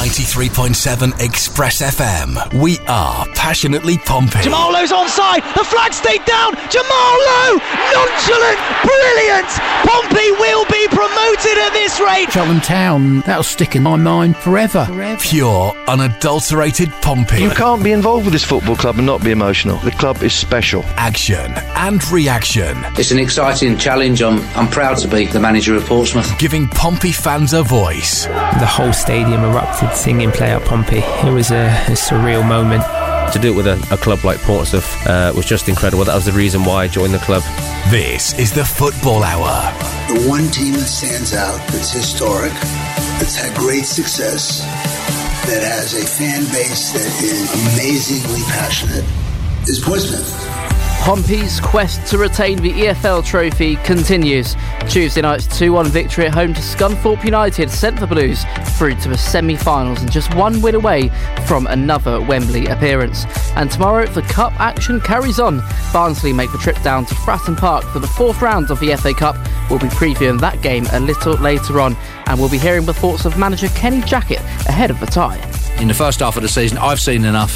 93.7 Express FM. We are passionately Pompey. Jamal Lowe's onside. The flag stayed down. Jamal Lowe, nonchalant, brilliant. Pompey will be promoted at this rate. Cheltenham Town, that'll stick in my mind forever. Pure, unadulterated Pompey. You can't be involved with this football club and not be emotional. The club is special. Action and reaction. It's an exciting challenge. I'm proud to be the manager of Portsmouth. Giving Pompey fans a voice. The whole stadium erupted singing Play Out Pompey. It was a surreal moment. To do it with a club like Portsmouth was just incredible. That was the reason why I joined the club. This is the Football Hour. The one team that stands out, that's historic, that's had great success, that has a fan base that is amazingly passionate, is Portsmouth. Pompey's quest to retain the EFL trophy continues. Tuesday night's 2-1 victory at home to Scunthorpe United sent the Blues through to the semi-finals and just one win away from another Wembley appearance. And tomorrow the Cup action carries on. Barnsley make the trip down to Fratton Park for the fourth round of the FA Cup. We'll be previewing that game a little later on, and we'll be hearing the thoughts of manager Kenny Jackett ahead of the tie. In the first half of the season, I've seen enough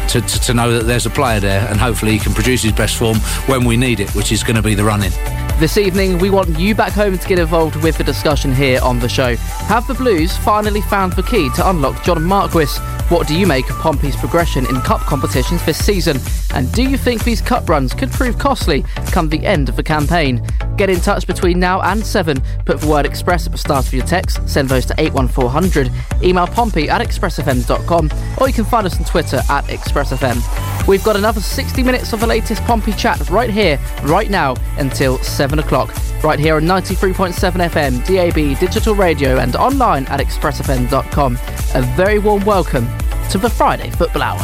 to know that there's a player there, and hopefully he can produce his best form when we need it, which is going to be the run-in. This evening, we want you back home to get involved with the discussion here on the show. Have the Blues finally found the key to unlock John Marquis? What do you make of Pompey's progression in cup competitions this season? And do you think these cup runs could prove costly come the end of the campaign? Get in touch between now and 7. Put the word Express at the start of your text. Send those to 81400. Email pompey@expressfm.com, or you can find us on Twitter @ExpressFM. We've got another 60 minutes of the latest Pompey chat right here, right now, until 7 o'clock. Right here on 93.7 FM, DAB, digital radio, and online at expressfm.com. A very warm welcome to the Friday Football Hour.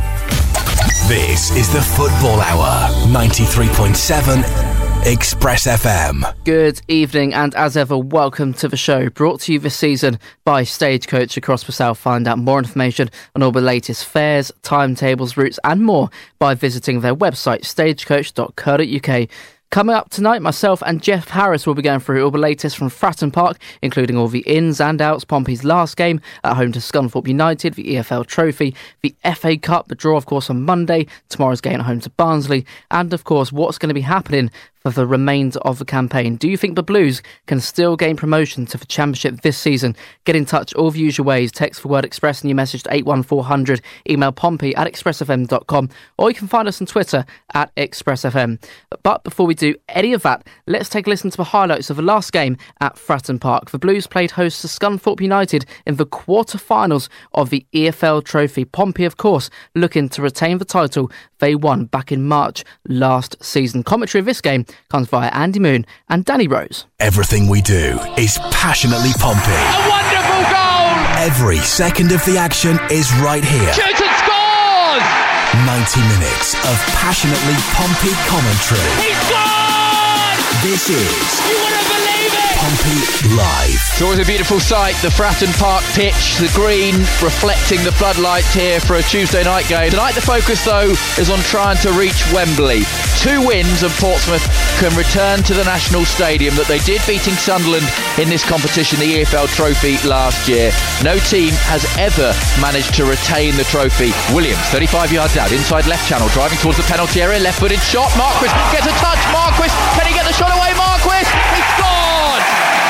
This is the Football Hour, 93.7 Express FM. Good evening, and as ever, welcome to the show, brought to you this season by Stagecoach across the South. Find out more information on all the latest fares, timetables, routes and more by visiting their website, stagecoach.co.uk. Coming up tonight, myself and Jeff Harris will be going through all the latest from Fratton Park, including all the ins and outs, Pompey's last game at home to Scunthorpe United, the EFL Trophy, the FA Cup, the draw, of course, on Monday, tomorrow's game at home to Barnsley, and, of course, what's going to be happening for the remainder of the campaign. Do you think the Blues can still gain promotion to the Championship this season? Get in touch all the usual ways. Text the word Express and your message to 81400. Email pompey@expressfm.com, or you can find us on Twitter @ExpressFM. But before we do any of that, let's take a listen to the highlights of the last game at Fratton Park. The Blues played host to Scunthorpe United in the quarter-finals of the EFL Trophy. Pompey, of course, looking to retain the title they won back in March last season. Commentary of this game comes via Andy Moon and Danny Rose. Everything we do is passionately Pompey. A wonderful goal! Every second of the action is right here. Shoots and scores! 90 minutes of passionately Pompey commentary. He scored! This is... You wouldn't believe it! Pompey Live. It's always a beautiful sight, the Fratton Park pitch, the green reflecting the floodlights here for a Tuesday night game. Tonight the focus, though, is on trying to reach Wembley. 2 wins and Portsmouth can return to the National Stadium that they did, beating Sunderland in this competition, the EFL Trophy last year. No team has ever managed to retain the trophy. Williams, 35 yards out, inside left channel, driving towards the penalty area, left-footed shot. Marquis gets a touch. Marquis, can he get the shot away? Marquis, he scored!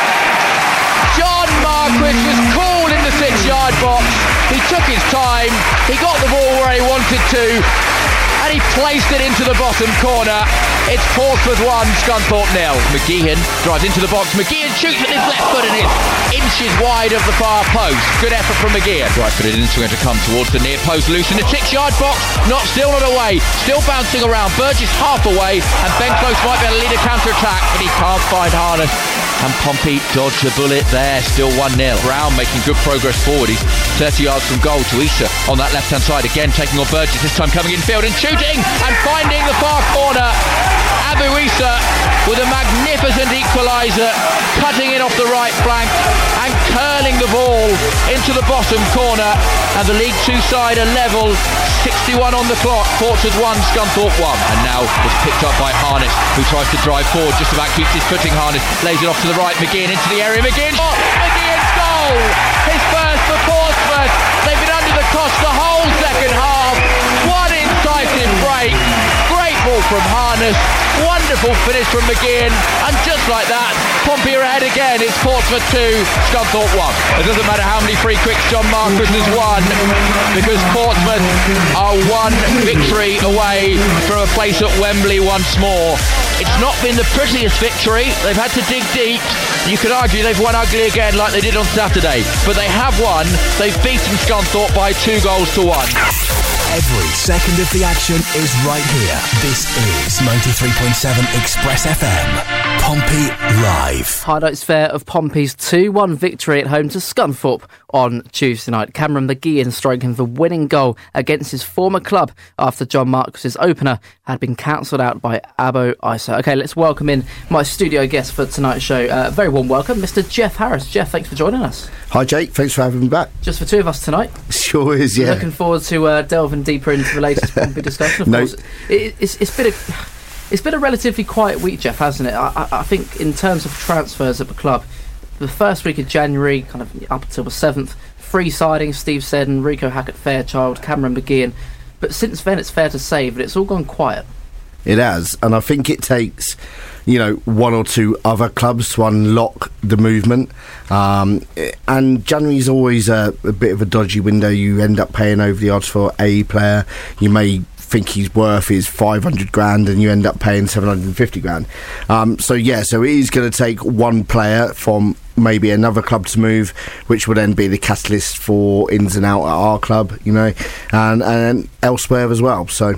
John Marquis was cool in the 6-yard box. He took his time, he got the ball where he wanted to, and he placed it into the bottom corner. It's Portsmouth 1, Scunthorpe 0. McGeehan drives into the box. McGeehan shoots with his left foot and it's inches wide of the far post. Good effort from McGeehan. Right-footed into going to come towards the near post. Loose in the 6-yard box. Still not away. Still bouncing around. Burgess half away, and Ben Close might be able to lead a counter-attack, but he can't find Harness. And Pompey dodged the bullet there. Still 1-0. Brown making good progress forward. He's 30 yards from goal to Issa on that left-hand side. Again taking on Burgess. This time coming in field and shooting and finding the far corner. Abu Issa with a magnificent equaliser, cutting in off the right flank and curling the ball into the bottom corner. And the League Two side are level, 61 on the clock. Portsmouth 1, Scunthorpe 1. And now it's picked up by Harness, who tries to drive forward, just about keeps his footing. Harness lays it off to the right. McGeehan into the area. McGeehan's goal! His first for Portsmouth. from Harness. Wonderful finish from McGeehan, and just like that, Pompey are ahead again. It's Portsmouth 2, Scunthorpe 1. It doesn't matter how many free kicks John Marquis has won, because Portsmouth are one victory away from a place at Wembley once more. It's not been the prettiest victory. They've had to dig deep. You could argue they've won ugly again like they did on Saturday, but they have won. They've beaten Scunthorpe by 2 goals to 1. Every second of the action is right here. This is 93.7 Express FM. Pompey Live. Highlights there of Pompey's 2-1 victory at home to Scunthorpe on Tuesday night. Cameron McGeehan striking the winning goal against his former club after John Marquis' opener had been cancelled out by Abo Isa. OK, let's welcome in my studio guest for tonight's show. Very warm welcome, Mr. Jeff Harris. Jeff, thanks for joining us. Hi, Jake. Thanks for having me back. Just for two of us tonight. Sure is, yeah. Looking forward to delving deeper into the latest Pompey discussion. Of course, it's been a relatively quiet week, Jeff, hasn't it? I think in terms of transfers at the club, the first week of January, kind of up until the 7th, 3 sightings: Steve Seddon, Rico Hackett-Fairchild, Cameron McGeehan. But since then, it's fair to say that it's all gone quiet. It has, and I think it takes, one or two other clubs to unlock the movement. And January's always a bit of a dodgy window. You end up paying over the odds for a player. You may think he's worth is 500 grand and you end up paying 750 grand. So it is going to take one player from maybe another club to move, which will then be the catalyst for ins and out at our club, and elsewhere as well. So.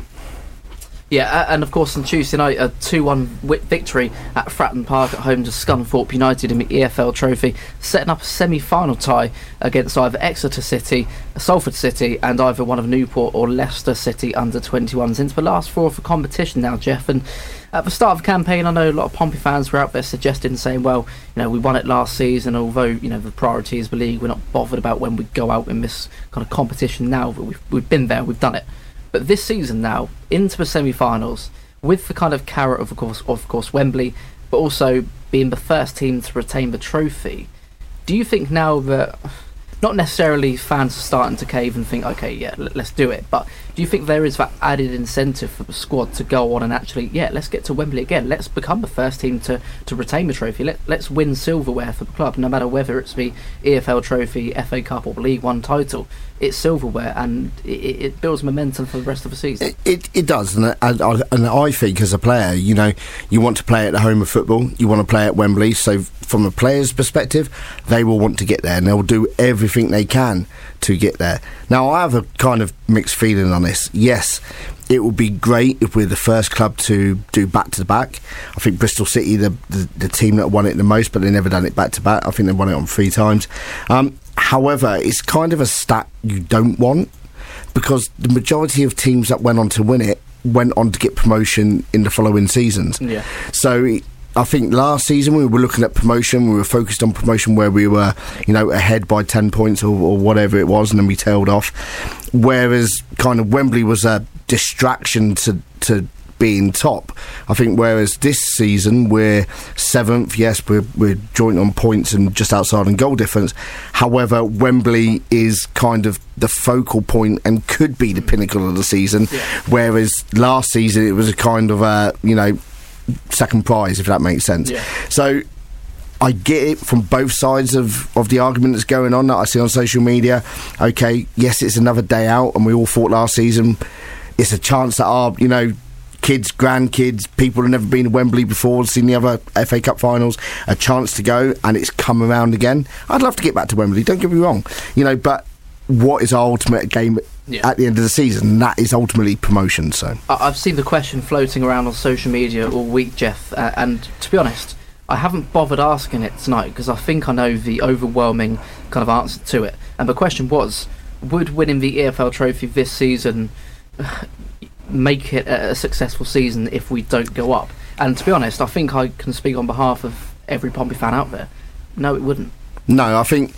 Yeah, and of course on Tuesday night, a 2-1 victory at Fratton Park at home to Scunthorpe United in the EFL Trophy, setting up a semi-final tie against either Exeter City, Salford City, and either one of Newport or Leicester City under-21s into the last 4 of the competition now, Jeff. And at the start of the campaign, I know a lot of Pompey fans were out there suggesting, saying, well, we won it last season, although, the priority is the league, we're not bothered about when we go out in this kind of competition now. But we've been there, we've done it. But this season now, into the semi-finals, with the kind of carrot of course, Wembley, but also being the first team to retain the trophy, do you think now that, not necessarily fans are starting to cave and think, OK, yeah, let's do it, but do you think there is that added incentive for the squad to go on and actually, let's get to Wembley again, let's become the first team to retain the trophy, let's win silverware for the club, no matter whether it's the EFL Trophy, FA Cup or League One title? It's silverware, and it builds momentum for the rest of the season. It does, and I think as a player, you want to play at the home of football, you want to play at Wembley, so from a player's perspective, they will want to get there, and they'll do everything they can to get there. Now, I have a kind of mixed feeling on this. Yes, it would be great if we're the first club to do back-to-back. I think Bristol City, the team that won it the most, but they never done it back-to-back. I think they won it on 3 times. However, it's kind of a stat you don't want, because the majority of teams that went on to win it went on to get promotion in the following seasons. Yeah. So I think last season we were looking at promotion, we were focused on promotion where we were, ahead by 10 points or whatever it was, and then we tailed off. Whereas kind of Wembley was a distraction to being top. I think whereas this season we're 7th, yes, we're joint on points and just outside on goal difference. However, Wembley is kind of the focal point and could be the pinnacle of the season, whereas last season it was a kind of second prize, if that makes sense. So I get it from both sides of the argument that's going on that I see on social media. Okay, yes, it's another day out, and we all thought last season it's a chance that our kids, grandkids, people who've never been to Wembley before, seen the other FA Cup finals, a chance to go, and it's come around again. I'd love to get back to Wembley, don't get me wrong, but what is our ultimate game at the end of the season? And that is ultimately promotion. So I've seen the question floating around on social media all week, Jeff, and to be honest, I haven't bothered asking it tonight because I think I know the overwhelming kind of answer to it. And the question was, would winning the EFL Trophy this season make it a successful season if we don't go up? And to be honest, I think I can speak on behalf of every Pompey fan out there. No, it wouldn't. No, I think,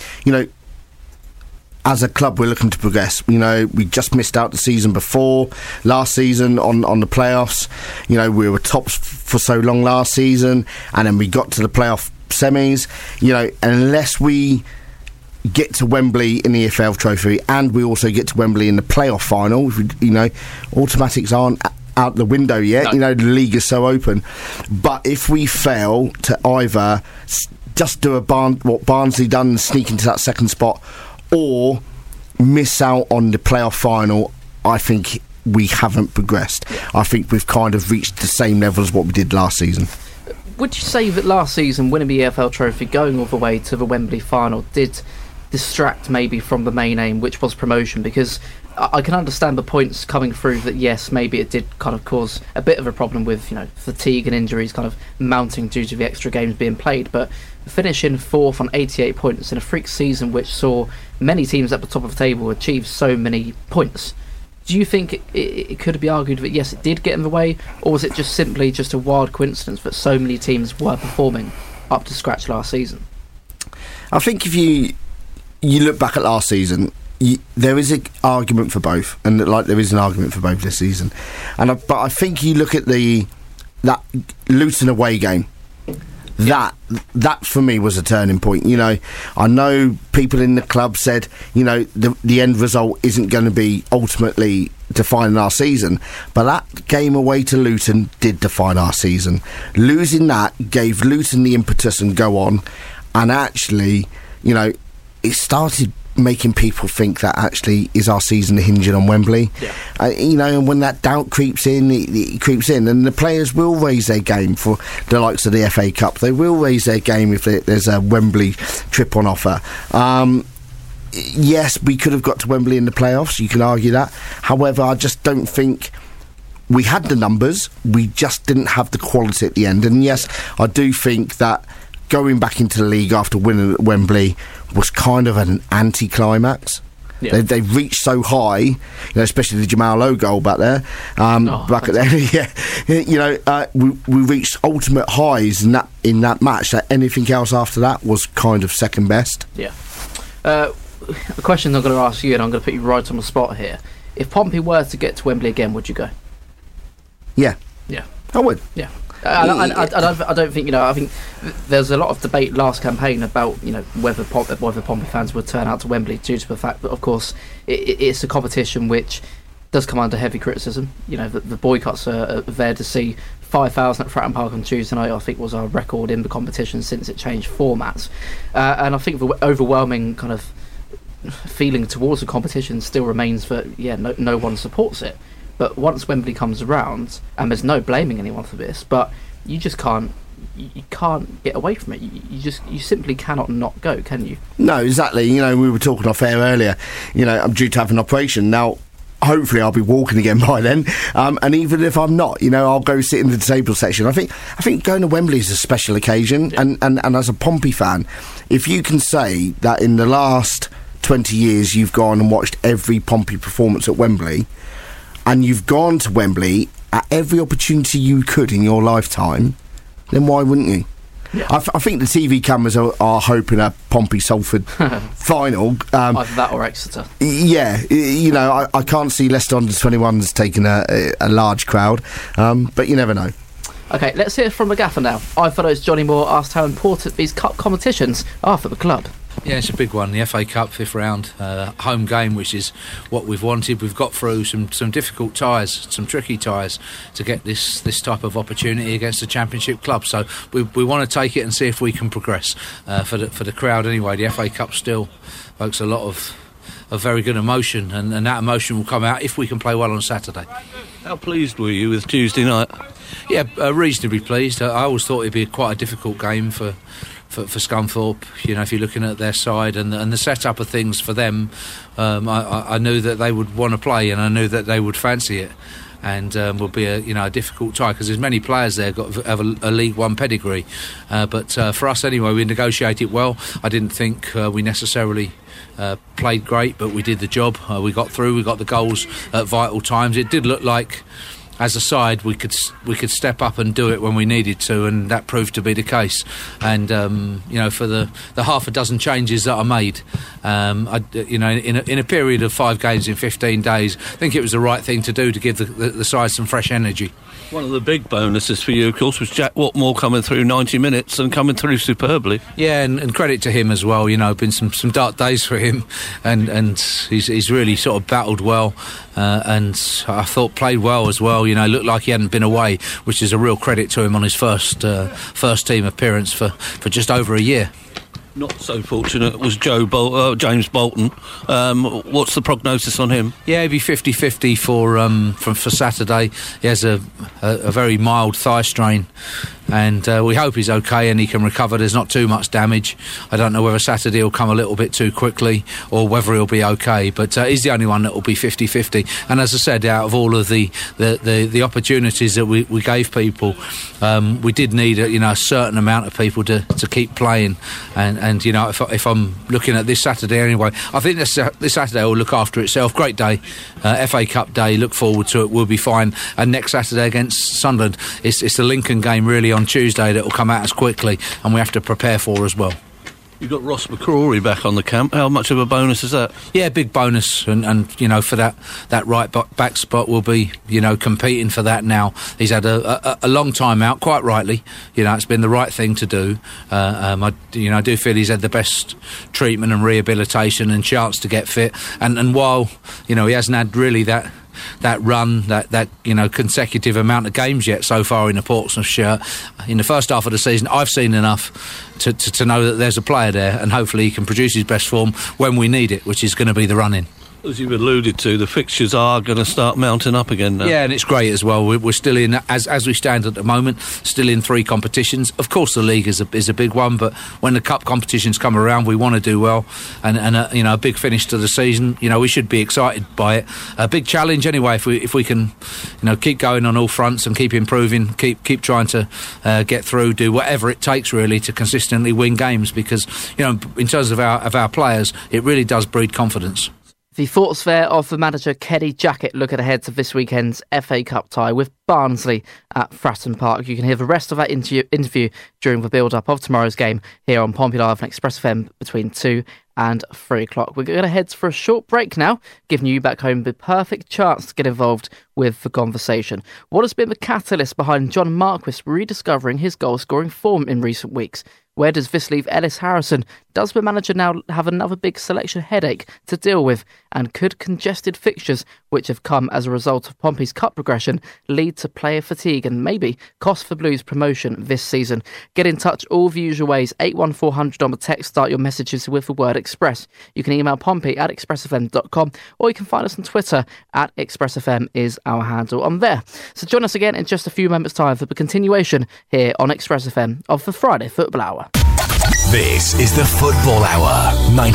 as a club we're looking to progress. We just missed out the season before last season on the playoffs. We were tops for so long last season, and then we got to the playoff semis. Unless we get to Wembley in the EFL Trophy and we also get to Wembley in the playoff final, automatics aren't out the window yet. No. You know, the league is so open. But if we fail to either just do what Barnsley done and sneak into that second spot, or miss out on the playoff final, I think we haven't progressed. I think we've kind of reached the same level as what we did last season. Would you say that last season, winning the EFL Trophy, going all the way to the Wembley final, did distract maybe from the main aim, which was promotion? Because I can understand the points coming through that, yes, maybe it did kind of cause a bit of a problem with, fatigue and injuries kind of mounting due to the extra games being played, but finishing 4th on 88 points in a freak season which saw many teams at the top of the table achieve so many points. Do you think it could be argued that, yes, it did get in the way, or was it just simply just a wild coincidence that so many teams were performing up to scratch last season? I think if you look back at last season, there is an argument for both, and there is an argument for both this season. But I think you look at that Luton away game. That for me was a turning point. I know people in the club said, the end result isn't going to be ultimately defining our season, but that game away to Luton did define our season. Losing that gave Luton the impetus and go on, and actually, it started making people think that actually is our season hinging on Wembley. And when that doubt creeps in, it creeps in, and the players will raise their game for the likes of the FA Cup. They will raise their game if there's a Wembley trip on offer. Yes, we could have got to Wembley in the playoffs, you can argue that. However, I just don't think we had the numbers, we just didn't have the quality at the end. And yes, I do think that going back into the league after winning at Wembley was kind of an anti-climax. They've reached so high, especially the Jamal Lowe goal back there. Back at there, we reached ultimate highs in that match. That anything else after that was kind of second best. A question I'm going to ask you, and I'm going to put you right on the spot here. If Pompey were to get to Wembley again, would you go? Yeah, I would. Yeah. I don't think, I think there's a lot of debate last campaign about, whether Pompey fans would turn out to Wembley due to the fact that, of course, it's a competition which does come under heavy criticism. The boycotts are there to see. 5,000 at Fratton Park on Tuesday night, I think, was our record in the competition since it changed formats. And I think the overwhelming kind of feeling towards the competition still remains that, no one supports it. But once Wembley comes around, and there's no blaming anyone for this, but you just can't get away from it. You simply cannot not go, can you? No, exactly. We were talking off air earlier. I'm due to have an operation now. Hopefully I'll be walking again by then, and even if I'm not, I'll go sit in the disabled section. I think going to Wembley is a special occasion, and as a Pompey fan, if you can say that in the last 20 years you've gone and watched every Pompey performance at Wembley, and you've gone to Wembley at every opportunity you could in your lifetime, then why wouldn't you? I think the TV cameras are hoping a Pompey-Salford final. Either that or Exeter. Yeah, I can't see Leicester under-21s taking a large crowd, but you never know. OK, let's hear from the gaffer now. iFollow's Johnny Moore asked how important these cup competitions are for the club. Yeah, it's a big one. The FA Cup 5th round, home game, which is what we've wanted. We've got through some difficult ties, some tricky ties, to get this type of opportunity against a Championship club. So we want to take it and see if we can progress. For the crowd anyway, the FA Cup still evokes a lot of very good emotion, and that emotion will come out if we can play well on Saturday. How pleased were you with Tuesday night? Yeah, reasonably pleased. I always thought it'd be quite a difficult game for Scunthorpe. If you're looking at their side and the setup of things for them, I knew that they would want to play, and I knew that they would fancy it, and would be a difficult tie because there's many players there have a League One pedigree. But for us anyway, we negotiated well. I didn't think we necessarily played great, but we did the job. We got through. We got the goals at vital times. It did look like, as a side, we could step up and do it when we needed to, and that proved to be the case. And for the half a dozen changes that I made, in a period of 5 games in 15 days, I think it was the right thing to do to give the side some fresh energy. One of the big bonuses for you, of course, was Jack Watmore coming through 90 minutes and coming through superbly. Yeah, and credit to him as well. Been some dark days for him, and he's really sort of battled well, and I thought played well as well. You know, looked like he hadn't been away, which is a real credit to him on his first team appearance for just over a year. Not so fortunate was James Bolton. What's the prognosis on him? Yeah, he'd be 50-50 for Saturday. He has a very mild thigh strain, and we hope he's okay and he can recover. There's not too much damage. I don't know whether Saturday will come a little bit too quickly or whether he'll be okay, but he's the only one that will be 50-50. And as I said, out of all of the opportunities that we gave people, we did need a certain amount of people to keep playing. And you know, if I'm looking at this Saturday anyway, I think this Saturday will look after itself. Great day, FA Cup day. Look forward to it. We'll be fine. And next Saturday against Sunderland, it's the Lincoln game really on Tuesday that will come at us quickly, and we have to prepare for as well. You've got Ross McCrory back on the camp. How much of a bonus is that? Yeah, big bonus, and you know, for that right back spot, we'll be, you know, competing for that now. He's had a long time out, quite rightly. You know, it's been the right thing to do. I do feel he's had the best treatment and rehabilitation and chance to get fit. And while, you know, he hasn't had really that run, that you know, consecutive amount of games yet so far in the Portsmouth shirt, in the first half of the season, I've seen enough to know that there's a player there, and hopefully he can produce his best form when we need it, which is going to be the run-in. As you've alluded to, the fixtures are going to start mounting up again now. Yeah, and it's great as well. We're still in, as we stand at the moment, still in 3 competitions. Of course, the league is a big one, but when the cup competitions come around, we want to do well, and you know, a big finish to the season. You know, we should be excited by it. A big challenge anyway. If we can, you know, keep going on all fronts and keep improving, keep trying to get through, do whatever it takes really to consistently win games. Because, you know, in terms of our players, it really does breed confidence. The thoughts there of the manager Kenny Jackett looking ahead to this weekend's FA Cup tie with Barnsley at Fratton Park. You can hear the rest of that interview during the build-up of tomorrow's game here on Pompey Live and Express FM between 2 and 3 o'clock. We're going to head for a short break now, giving you back home the perfect chance to get involved with the conversation. What has been the catalyst behind John Marquis rediscovering his goal-scoring form in recent weeks? Where does this leave Ellis Harrison? Does the manager now have another big selection headache to deal with? And could congested fixtures, which have come as a result of Pompey's cup progression, lead to player fatigue and maybe cost the Blues promotion this season? Get in touch all the usual ways. 81400 on the text. Start your messages with the word Express. You can email Pompey at expressfm.com, or you can find us on Twitter at ExpressFM is our handle on there. So join us again in just a few moments' time for the continuation here on Express FM of the Friday Football Hour. This is the Football Hour,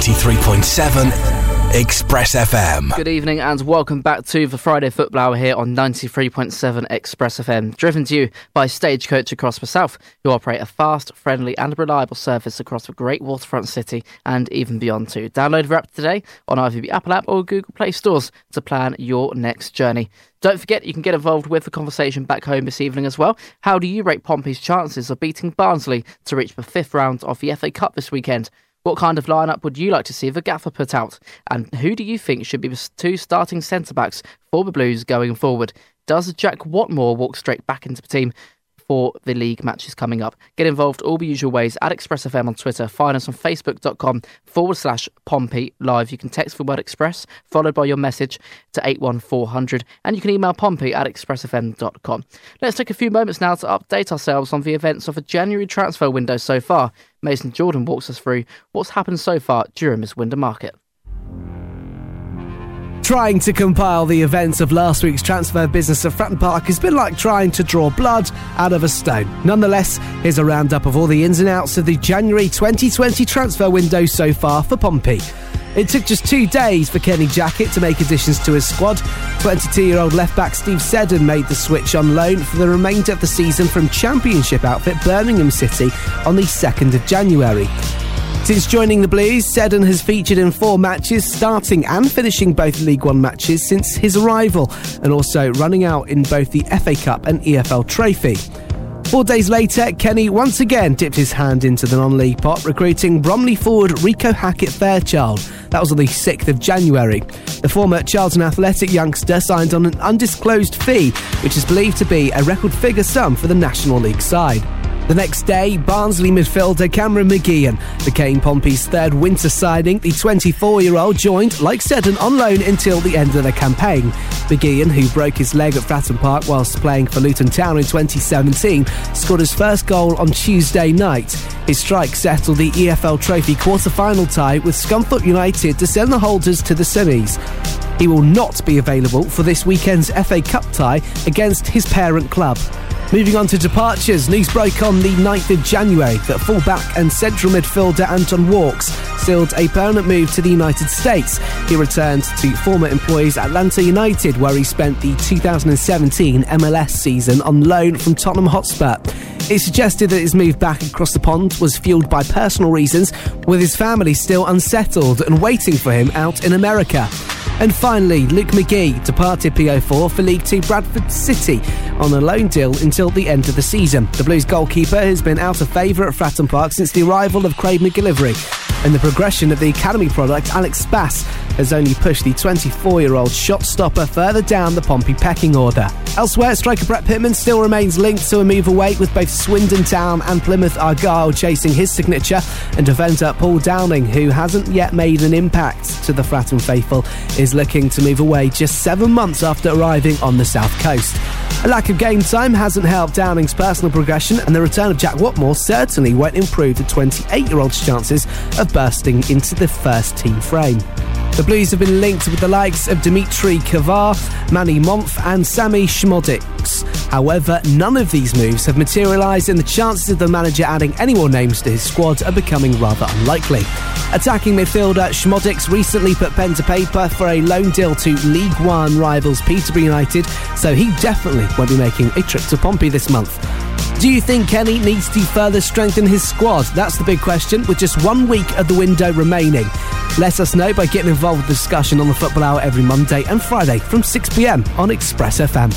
93.7 Express FM. Good evening and welcome back to the Friday Football Hour here on 93.7 Express FM, driven to you by Stagecoach across the south, who operate a fast, friendly and reliable service across the great waterfront city and even beyond too. Download the app today on either the Apple app or Google Play stores to plan your next journey. Don't forget, you can get involved with the conversation back home this evening as well. How do you rate Pompey's chances of beating Barnsley to reach the 5th round of the FA Cup this weekend? What kind of lineup would you like to see the gaffer put out? And who do you think should be the 2 starting centre-backs for the Blues going forward? Does Jack Watmore walk straight back into the team for the league matches coming up? Get involved all the usual ways at ExpressFM on Twitter. Find us on Facebook.com/Pompey Live. You can text the word Express followed by your message to 81400, and you can email Pompey at expressfm.com. Let's take a few moments now to update ourselves on the events of the January transfer window so far. Mason Jordan walks us through what's happened so far during this window market. Trying to compile the events of last week's transfer business at Fratton Park has been like trying to draw blood out of a stone. Nonetheless, here's a roundup of all the ins and outs of the January 2020 transfer window so far for Pompey. It took just 2 days for Kenny Jackett to make additions to his squad. 22-year-old left-back Steve Seddon made the switch on loan for the remainder of the season from Championship outfit Birmingham City on the 2nd of January. Since joining the Blues, Seddon has featured in 4 matches, starting and finishing both League One matches since his arrival, and also running out in both the FA Cup and EFL Trophy. 4 days later, Kenny once again dipped his hand into the non-league pot, recruiting Bromley forward Rico Hackett-Fairchild. That was on the 6th of January. The former Charlton Athletic youngster signed on an undisclosed fee, which is believed to be a record figure sum for the National League side. The next day, Barnsley midfielder Cameron McGeehan became Pompey's 3rd winter signing. The 24-year-old joined, like Seddon, on loan until the end of the campaign. McGeehan, who broke his leg at Fratton Park whilst playing for Luton Town in 2017, scored his first goal on Tuesday night. His strike settled the EFL Trophy quarter-final tie with Scunthorpe United to send the holders to the semis. He will not be available for this weekend's FA Cup tie against his parent club. Moving on to departures, news broke on the 9th of January that full-back and central midfielder Anton Walks sealed a permanent move to the United States. He returned to former employees Atlanta United, where he spent the 2017 MLS season on loan from Tottenham Hotspur. It suggested that his move back across the pond was fueled by personal reasons, with his family still unsettled and waiting for him out in America. And finally, Luke McGee departed PO4 for League 2 Bradford City on a loan deal until the end of the season. The Blues goalkeeper has been out of favour at Fratton Park since the arrival of Craig McGillivray, and the progression of the academy product Alex Bass has only pushed the 24-year-old shot stopper further down the Pompey pecking order. Elsewhere, striker Brett Pittman still remains linked to a move away, with both Swindon Town and Plymouth Argyle chasing his signature, and defender Paul Downing, who hasn't yet made an impact to the Fratton faithful, is looking to move away just 7 months after arriving on the south coast. A lack of game time hasn't helped Downing's personal progression, and the return of Jack Watmore certainly won't improve the 28-year-old's chances of bursting into the first team frame. The Blues have been linked with the likes of Dimitri Kavar, Manny Monf and Sami Schmodix. However, none of these moves have materialised, and the chances of the manager adding any more names to his squad are becoming rather unlikely. Attacking midfielder Schmodix recently put pen to paper for a loan deal to League One rivals Peterborough United, so he definitely won't be making a trip to Pompey this month. Do you think Kenny needs to further strengthen his squad? That's the big question, with just 1 week of the window remaining. Let us know by getting involved with the discussion on the Football Hour every Monday and Friday from 6 p.m. on Express FM.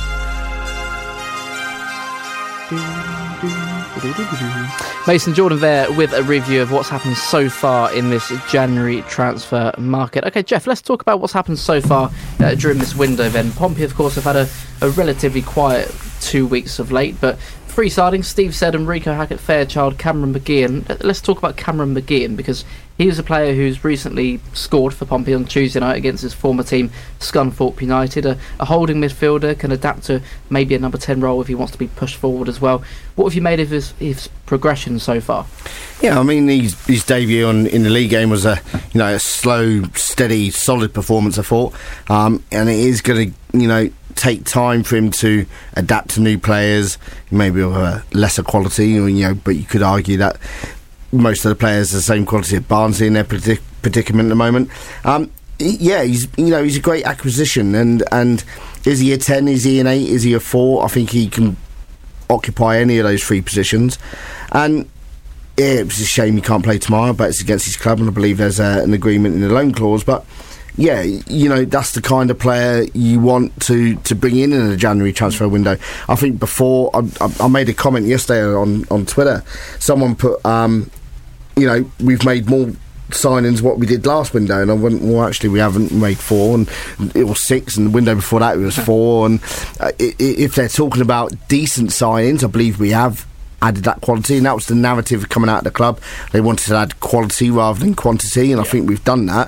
Mason Jordan there with a review of what's happened so far in this January transfer market. OK, Jeff, let's talk about what's happened so far during this window then. Pompey, of course, have had a relatively quiet 2 weeks of late, but three signings: Steve Seddon, Rico Hackett-Fairchild, Cameron McGeehan. Let's talk about Cameron McGeehan, because he was a player who's recently scored for Pompey on Tuesday night against his former team, Scunthorpe United. A holding midfielder, can adapt to maybe a number 10 role if he wants to be pushed forward as well. What have you made of his progression so far? Yeah, I mean, his debut in the league game was a slow, steady, solid performance, I thought, and it is going to take time for him to adapt to new players, maybe of a lesser quality, but you could argue that most of the players are the same quality of Barnsley in their predicament at the moment. He's a great acquisition, and is he a 10, is he an 8, is he a 4? I think he can occupy any of those three positions, and it was a shame he can't play tomorrow, but it's against his club, and I believe there's an agreement in the loan clause. But yeah, that's the kind of player you want to bring in a January transfer window. I think before, I made a comment yesterday on Twitter. Someone put, we've made more signings what we did last window, and I went, well, actually we haven't made 4, and it was 6, and the window before that it was 4, and if they're talking about decent signings, I believe we have added that quality, and that was the narrative coming out of the club. They wanted to add quality rather than quantity, and I think we've done that.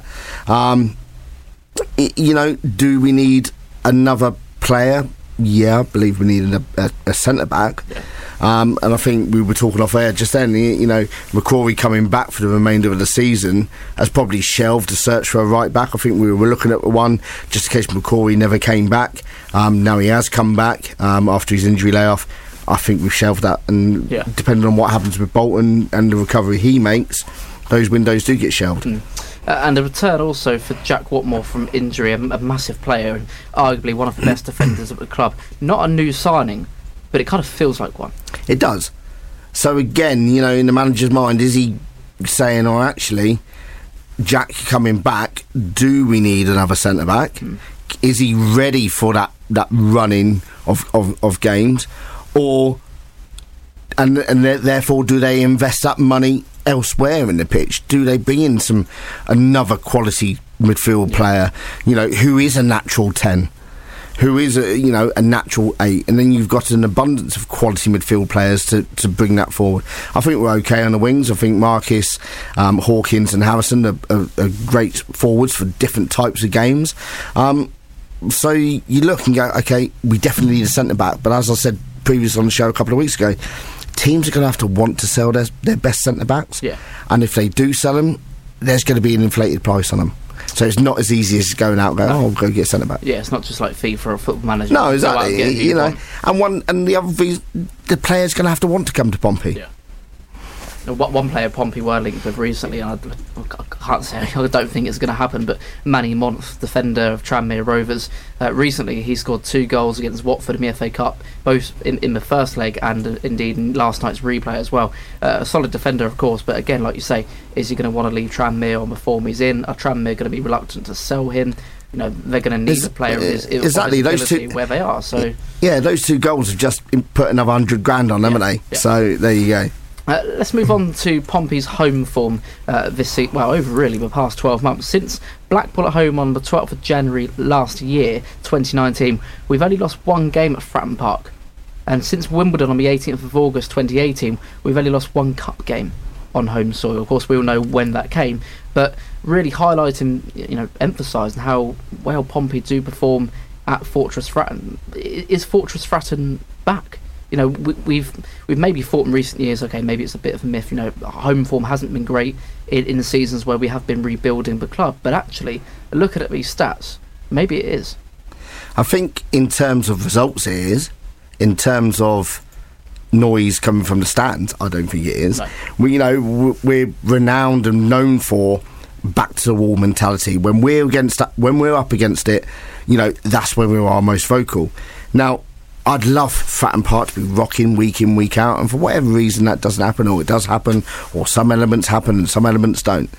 Do we need another player? Yeah, I believe we need a centre-back. And I think we were talking off air just then, McCrory coming back for the remainder of the season has probably shelved the search for a right-back. I think we were looking at one just in case McCrory never came back. Now he has come back after his injury layoff. I think we've shelved that, and depending on what happens with Bolton and the recovery he makes, those windows do get shelved. And a return also for Jack Watmore from injury, a massive player and arguably one of the best defenders at the club. Not a new signing, but it kind of feels like one. It does. So again, in the manager's mind, is he saying, or actually, Jack coming back, do we need another centre-back? Is he ready for that running of games? Or and therefore do they invest that money elsewhere in the pitch? Do they bring in another quality midfield player, who is a natural 10, who is a natural 8, and then you've got an abundance of quality midfield players to bring that forward. I think we're okay on the wings. I think Marcus, Hawkins and Harrison are great forwards for different types of games. So you look and go, okay, we definitely need a centre-back. But as I said previously on the show a couple of weeks ago, teams are going to have to want to sell their best centre-backs. Yeah. And if they do sell them, there's going to be an inflated price on them. So it's not as easy as going out and going, I'll go get a centre-back. Yeah, it's not just like FIFA or a Football Manager. No, exactly. You know, and the other thing, the player's going to have to want to come to Pompey. Yeah. One player Pompey were linked with recently, and I can't say I don't think it's going to happen, but Manny Month, defender of Tranmere Rovers, recently he scored 2 goals against Watford in the FA Cup, both in the first leg and indeed in last night's replay as well. A solid defender, of course, but again, like you say, is he going to want to leave Tranmere on the form he's in? Are Tranmere going to be reluctant to sell him? You know, they're going to need a player of his exactly those two where they are. So yeah, those 2 goals have just put another 100 grand on, haven't they? Yeah. So there you go. Let's move on to Pompey's home form this season. Well, over really the past 12 months. Since Blackpool at home on the 12th of January last year, 2019, we've only lost 1 game at Fratton Park. And since Wimbledon on the 18th of August 2018, we've only lost 1 cup game on home soil. Of course, we all know when that came, but really highlighting, emphasising how well Pompey do perform at Fortress Fratton. Is Fortress Fratton back? You know, we've maybe thought in recent years, okay, maybe it's a bit of a myth, home form hasn't been great in the seasons where we have been rebuilding the club, but actually, looking at these stats, maybe it is. I think in terms of results it is. In terms of noise coming from the stands, I don't think it is. No. We're renowned and known for back to the wall mentality. When we're up against it, that's when we're our most vocal. Now, I'd love Fratton Park to be rocking week in, week out, and for whatever reason that doesn't happen, or it does happen, or some elements happen and some elements don't.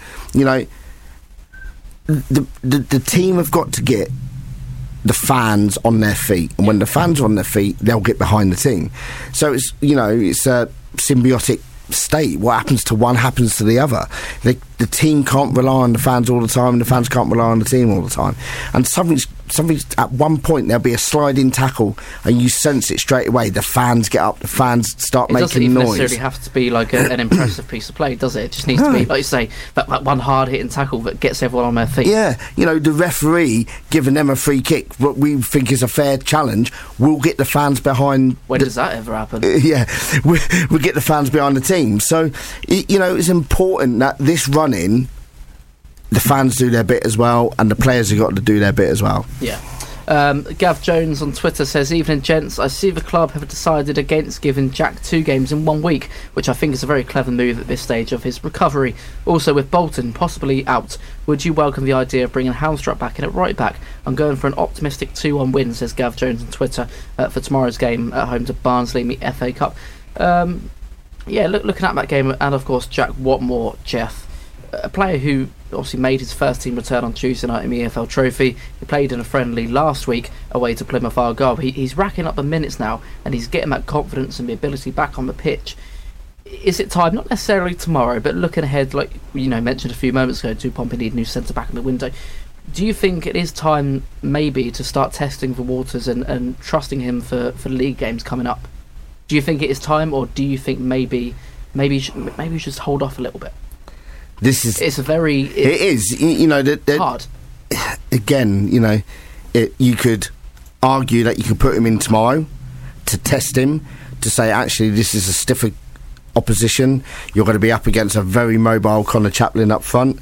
The team have got to get the fans on their feet, and when the fans are on their feet, they'll get behind the team. So it's a symbiotic state. What happens to one happens to the other. The team can't rely on the fans all the time, and the fans can't rely on the team all the time. And something's at one point there'll be a sliding tackle, and you sense it straight away. The fans get up, the fans start making noise. It doesn't even necessarily have to be like an impressive piece of play, does it? It just needs to be, like you say, that one hard hitting tackle that gets everyone on their feet. Yeah, the referee giving them a free kick, what we think is a fair challenge, will get the fans behind. When does that ever happen? Yeah, we get the fans behind the team. So it's important that this run-in, the fans do their bit as well, and the players have got to do their bit as well. Yeah. Gav Jones on Twitter says, "Evening gents, I see the club have decided against giving Jack 2 games in 1 week, which I think is a very clever move at this stage of his recovery. Also, with Bolton possibly out, would you welcome the idea of bringing Houndstruck back in at right back? I'm going for an optimistic 2-1 win," says Gav Jones on Twitter, for tomorrow's game at home to Barnsley in the FA Cup. Looking at that game, and of course Jack Watmore, Jeff, a player who obviously made his first team return on Tuesday night in the EFL Trophy. He played in a friendly last week away to Plymouth Argyle. He's racking up the minutes now, and he's getting that confidence and the ability back on the pitch. Is it time, not necessarily tomorrow, but looking ahead, like mentioned a few moments ago, do Pompey need a new centre back in the window? Do you think it is time maybe to start testing the waters and trusting him for league games coming up? Do you think it is time, or do you think maybe we should just hold off a little bit? It is hard. Again, you could argue that you could put him in tomorrow to test him, to say actually this is a stiffer opposition. You're going to be up against a very mobile Connor Chaplin up front.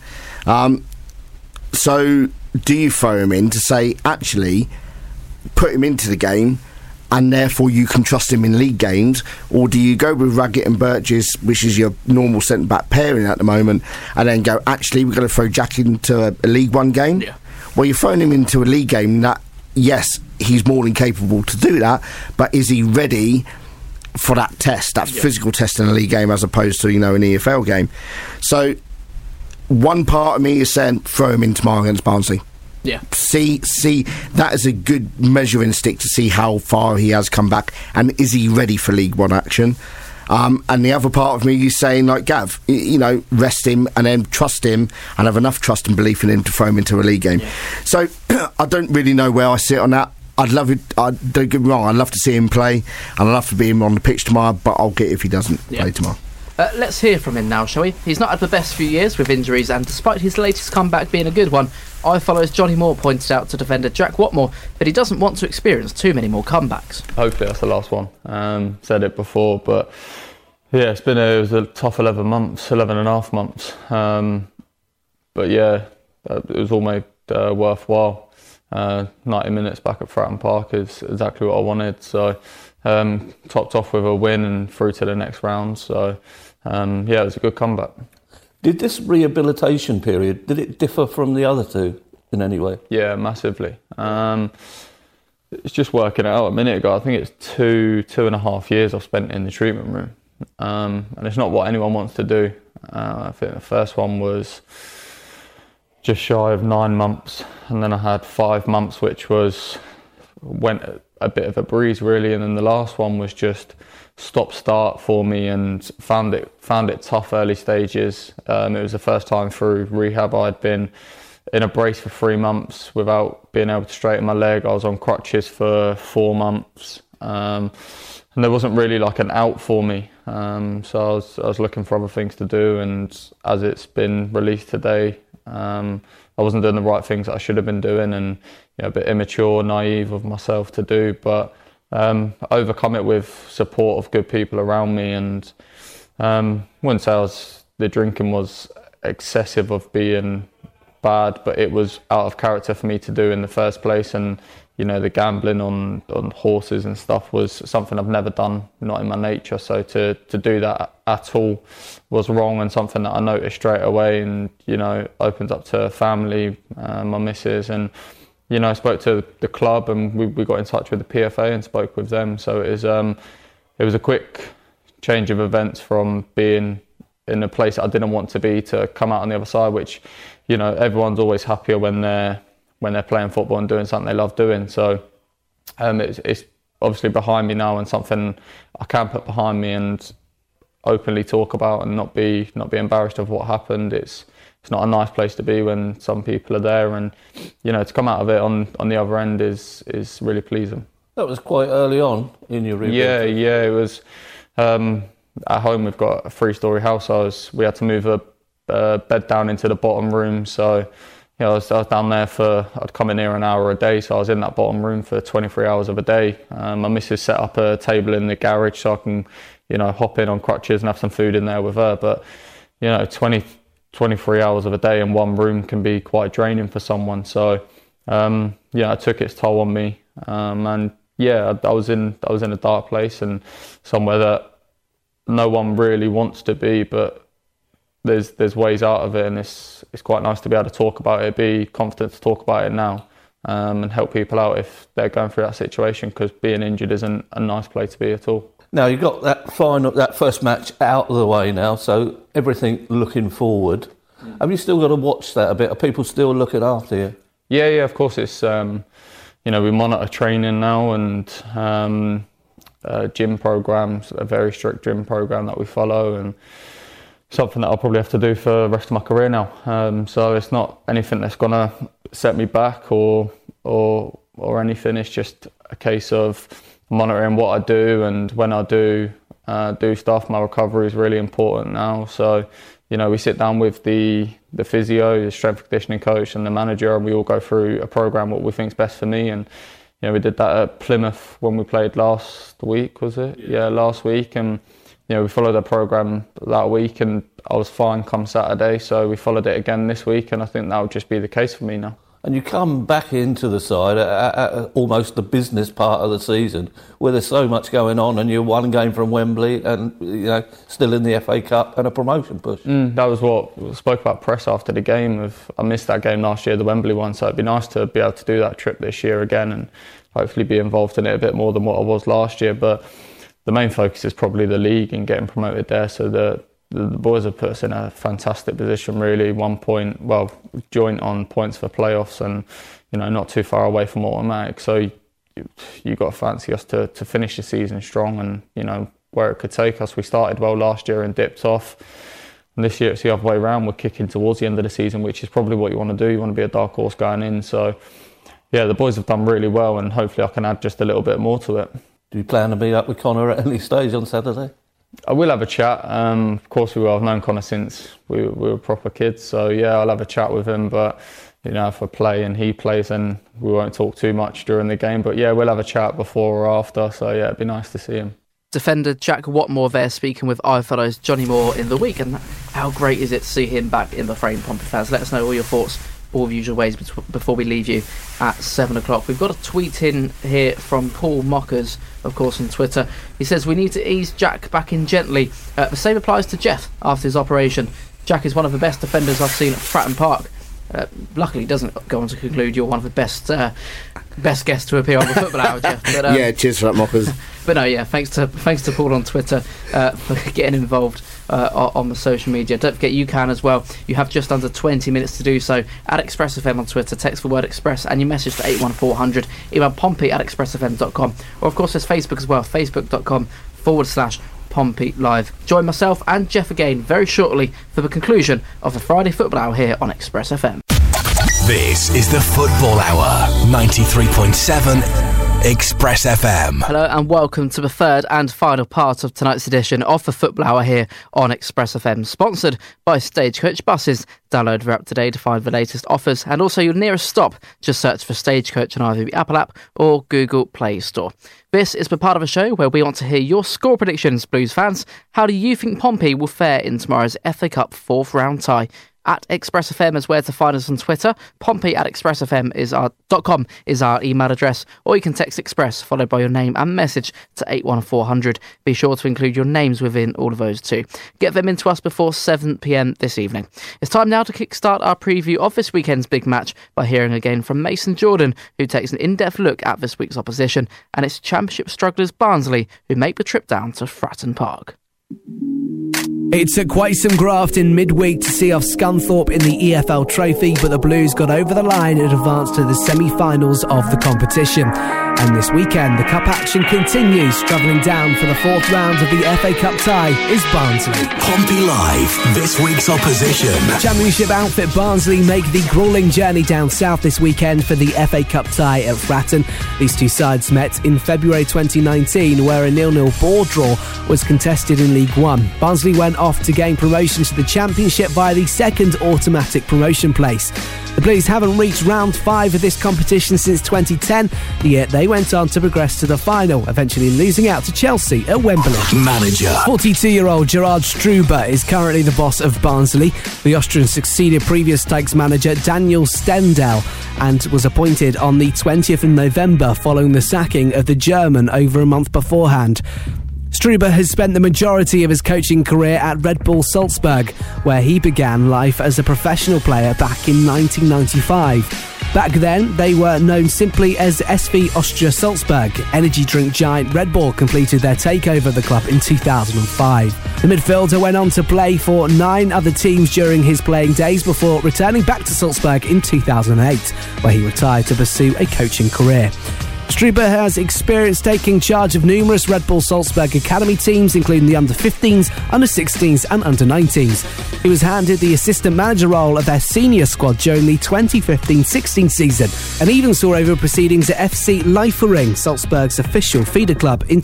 So do you throw him in to say actually put him into the game, and therefore you can trust him in league games? Or do you go with Raggett and Burgess, which is your normal centre-back pairing at the moment, and then go, actually, we're going to throw Jack into a League One game? Yeah. Well, you're throwing him into a league game that, yes, he's more than capable to do that, but is he ready for that test, that physical test in a league game, as opposed to, an EFL game? So, one part of me is saying, throw him in tomorrow against Barnsley. Yeah. See, that is a good measuring stick to see how far he has come back, and is he ready for League One action? And the other part of me is saying, like Gav, rest him and then trust him, and have enough trust and belief in him to throw him into a league game. Yeah. So I don't really know where I sit on that. I'd love it. Don't get me wrong, I'd love to see him play, and I'd love to be him on the pitch tomorrow, but I'll get it if he doesn't play tomorrow. Let's hear from him now, shall we? He's not had the best few years with injuries, and despite his latest comeback being a good one, iFollow's Johnny Moore pointed out to defender Jack Watmore that he doesn't want to experience too many more comebacks. Hopefully that's the last one. Said it before, but yeah, it was a tough 11 and a half months. But yeah, it was all made worthwhile. 90 minutes back at Fratton Park is exactly what I wanted. So topped off with a win and through to the next round. So yeah, it was a good comeback. Did this rehabilitation period, did it differ from the other two in any way? Yeah, massively. It's just working out a minute ago. I think it's 2.5 years I've spent in the treatment room. And it's not what anyone wants to do. I think the first one was just shy of 9 months, and then I had 5 months which went a bit of a breeze really, and then the last one was just stop-start for me, and found it tough early stages. It was the first time through rehab. I'd been in a brace for 3 months without being able to straighten my leg. I was on crutches for 4 months, and there wasn't really like an out for me. So I was looking for other things to do, and as it's been released today, I wasn't doing the right things that I should have been doing, and a bit immature, naive of myself to do, but overcome it with support of good people around me. And wouldn't say the drinking was excessive of being bad, but it was out of character for me to do in the first place. And the gambling on horses and stuff was something I've never done, not in my nature. So to do that at all was wrong, and something that I noticed straight away, and opened up to family, my missus, and I spoke to the club, and we got in touch with the PFA and spoke with them. So it was a quick change of events from being in a place I didn't want to be to come out on the other side, which everyone's always happier when they're playing football and doing something they love doing. So it's obviously behind me now, and something I can put behind me and openly talk about, and not be embarrassed of what happened. It's not a nice place to be when some people are there, and to come out of it on the other end is really pleasing. That was quite early on in your rehab. Yeah, it was. At home we've got a 3-story house. We had to move a bed down into the bottom room, so I was down there I'd come in here an hour a day, so I was in that bottom room for 23 hours of a day. My missus set up a table in the garage so I can, hop in on crutches and have some food in there with her. But, 23 hours of a day in one room can be quite draining for someone. So, it took its toll on me. And yeah, I was in a dark place, and somewhere that no one really wants to be, but there's ways out of it, and it's quite nice to be able to talk about it, be confident to talk about it now, and help people out if they're going through that situation, because being injured isn't a nice place to be at all. Now you've got that first match out of the way now, so everything looking forward. Have you still got to watch that a bit? Are people still looking after you? Yeah, of course. It's we monitor training now, and gym programs, a very strict gym program that we follow, and something that I'll probably have to do for the rest of my career now. So it's not anything that's going to set me back or anything. It's just a case of monitoring what I do, and when I do stuff, my recovery is really important now. So, we sit down with the physio, the strength and conditioning coach, and the manager, and we all go through a program, what we think is best for me. And we did that at Plymouth when we played last week, was it? Yeah, last week. And we followed the program that week, and I was fine come Saturday. So we followed it again this week, and I think that would just be the case for me now. And you come back into the side at almost the business part of the season, where there's so much going on, and you're one game from Wembley, and still in the FA Cup and a promotion push. That was what we spoke about press after the game. I missed that game last year, the Wembley one, so it'd be nice to be able to do that trip this year again, and hopefully be involved in it a bit more than what I was last year. But the main focus is probably the league and getting promoted there. So the boys have put us in a fantastic position, really. 1 point, joint on points for playoffs, and not too far away from automatic. So you got to fancy us to finish the season strong, and where it could take us. We started well last year and dipped off, and this year it's the other way around. We're kicking towards the end of the season, which is probably what you want to do. You want to be a dark horse going in. So yeah, the boys have done really well, and hopefully I can add just a little bit more to it. Do you plan to meet up with Connor at any stage on Saturday? I will have a chat. Of course we will. I've known Connor since we were proper kids. So yeah, I'll have a chat with him. But if I play and he plays, then we won't talk too much during the game. But yeah, we'll have a chat before or after. So yeah, it'd be nice to see him. Defender Jack Watmore there speaking with iFollow's Johnny Moore in the week. And how great is it to see him back in the frame, Pompey fans? Let us know all your thoughts, all the usual ways before we leave you at 7 o'clock. We've got a tweet in here from Paul Mockers, of course, on Twitter. He says, we need to ease Jack back in gently. The same applies to Jeff after his operation. Jack is one of the best defenders I've seen at Fratton Park. Luckily, he doesn't go on to conclude you're one of the best guests to appear on the Football Hour, Jeff. But, yeah, cheers for that, Mockers. But no, yeah, thanks to Paul on Twitter for getting involved on the social media. Don't forget, you can as well. You have just under 20 minutes to do so. At Express FM on Twitter, text the word Express and your message to 81400. Email pompey@expressfm.com. Or of course, there's Facebook as well, facebook.com/Pompey Live. Join myself and Jeff again very shortly for the conclusion of the Friday Football Hour here on Express FM. This is the Football Hour, 93.7 Express FM. Hello and welcome to the third and final part of tonight's edition of the Football Hour here on Express FM, sponsored by Stagecoach Buses. Download the app today to find the latest offers and also your nearest stop. Just search for Stagecoach on either the Apple app or Google Play Store. This is the part of the show where we want to hear your score predictions, Blues fans. How do you think Pompey will fare in tomorrow's FA Cup fourth round tie? At Express FM is where to find us on Twitter. Pompey@expressfm.com is our email address, or you can text Express followed by your name and message to 81400. Be sure to include your names within all of those too. Get them into us before 7 p.m. this evening. It's time now to kickstart our preview of this weekend's big match by hearing again from Mason Jordan, who takes an in-depth look at this week's opposition, and it's Championship strugglers Barnsley who make the trip down to Fratton Park. It took quite some graft in midweek to see off Scunthorpe in the EFL Trophy, but the Blues got over the line and advanced to the semi-finals of the competition. And this weekend, the Cup action continues. Travelling down for the fourth round of the FA Cup tie is Barnsley. Pompey Live, this week's opposition. Championship outfit Barnsley make the gruelling journey down south this weekend for the FA Cup tie at Fratton. These two sides met in February 2019, where a 0-0 board draw was contested in League One. Barnsley went off to gain promotion to the Championship via the second automatic promotion place. The Blues haven't reached round 5 of this competition since 2010, yet they went on to progress to the final, eventually losing out to Chelsea at Wembley. Manager 42-year-old Gerard Struber is currently the boss of Barnsley. The Austrian succeeded previous Tigers manager Daniel Stendal and was appointed on the 20th of November following the sacking of the German over a month beforehand. Struber has spent the majority of his coaching career at Red Bull Salzburg, where he began life as a professional player back in 1995. Back then, they were known simply as SV Austria Salzburg. Energy drink giant Red Bull completed their takeover of the club in 2005. The midfielder went on to play for 9 other teams during his playing days before returning back to Salzburg in 2008, where he retired to pursue a coaching career. Struber has experience taking charge of numerous Red Bull Salzburg academy teams, including the under-15s, under-16s and under-19s. He was handed the assistant manager role of their senior squad during the 2015-16 season and even saw over proceedings at FC Liefering, Salzburg's official feeder club, in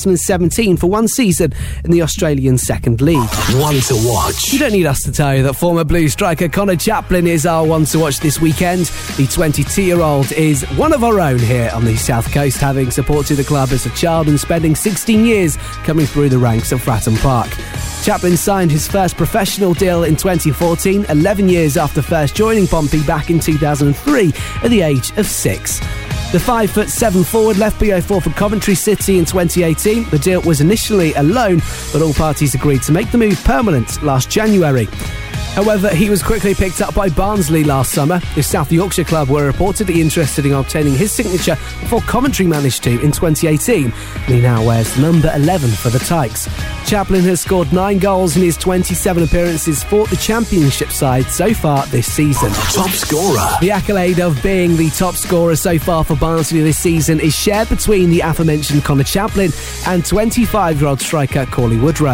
2017 for one season in the Australian Second League. One to watch. You don't need us to tell you that former Blues striker Connor Chaplin is our one to watch this weekend. The 22-year-old is one of our own here on the South Coast, having supported the club as a child and spending 16 years coming through the ranks of Fratton Park. Chaplin signed his first professional deal in 2014, 11 years after first joining Pompey back in 2003 at the age of 6. The 5'7" forward left BO4 for Coventry City in 2018. The deal was initially a loan, but all parties agreed to make the move permanent last January. However, he was quickly picked up by Barnsley last summer. The South Yorkshire club were reportedly interested in obtaining his signature before Coventry managed to in 2018. And he now wears number 11 for the Tykes. Chaplin has scored 9 goals in his 27 appearances for the Championship side so far this season. Top scorer. The accolade of being the top scorer so far for Barnsley this season is shared between the aforementioned Connor Chaplin and 25-year-old striker Cauley Woodrow.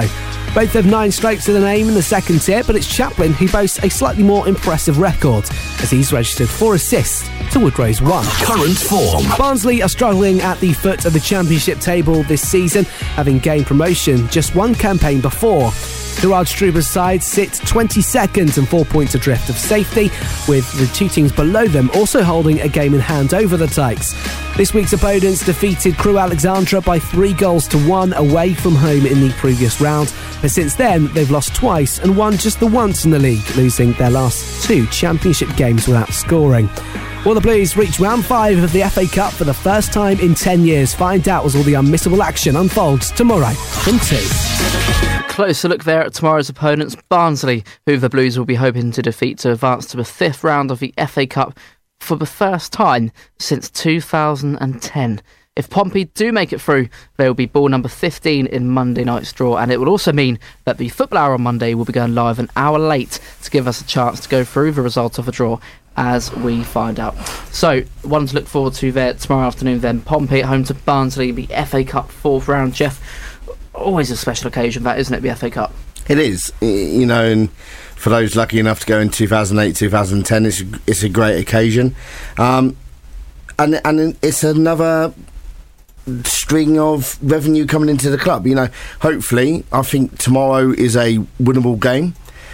Both have 9 strokes to the name in the second tier, but it's Chaplin who boasts a slightly more impressive record, as he's registered 4 assists to Woodrow's 1. Current form. Barnsley are struggling at the foot of the Championship table this season, having gained promotion just 1 campaign before. Gerard Struber's side sit 22nd and 4 points adrift of safety, with the 2 teams below them also holding a game in hand over the Tykes. This week's opponents defeated Crewe Alexandra by 3-1 away from home in the previous round, but since then they've lost twice and won just the once in the league, losing their last 2 Championship games without scoring. Will the Blues reach round 5 of the FA Cup for the first time in 10 years? Find out as all the unmissable action unfolds tomorrow from 2. Closer look there at tomorrow's opponents, Barnsley, who the Blues will be hoping to defeat to advance to the 5th round of the FA Cup for the first time since 2010. If Pompey do make it through, they will be ball number 15 in Monday night's draw, and it will also mean that the Football Hour on Monday will be going live an hour late to give us a chance to go through the result of the draw as we find out. So, one to look forward to there tomorrow afternoon then. Pompey at home to Barnsley, the FA Cup 4th round. Jeff, always a special occasion that, isn't it, the FA Cup? It is, you know, and for those lucky enough to go in 2008, 2010, it's a great occasion. And it's another string of revenue coming into the club. You know, hopefully, I think tomorrow is a winnable game.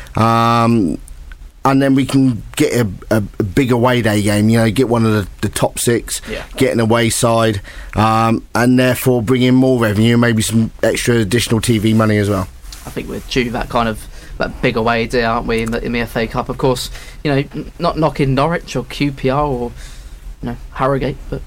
And then we can get a big away day game, you know, get one of the top 6, get an away side, and therefore bring in more revenue, maybe some extra additional TV money as well. I think we're due that big away day, aren't we, in the FA Cup? Of course, you know, not knocking Norwich or QPR or, you know, Harrogate, but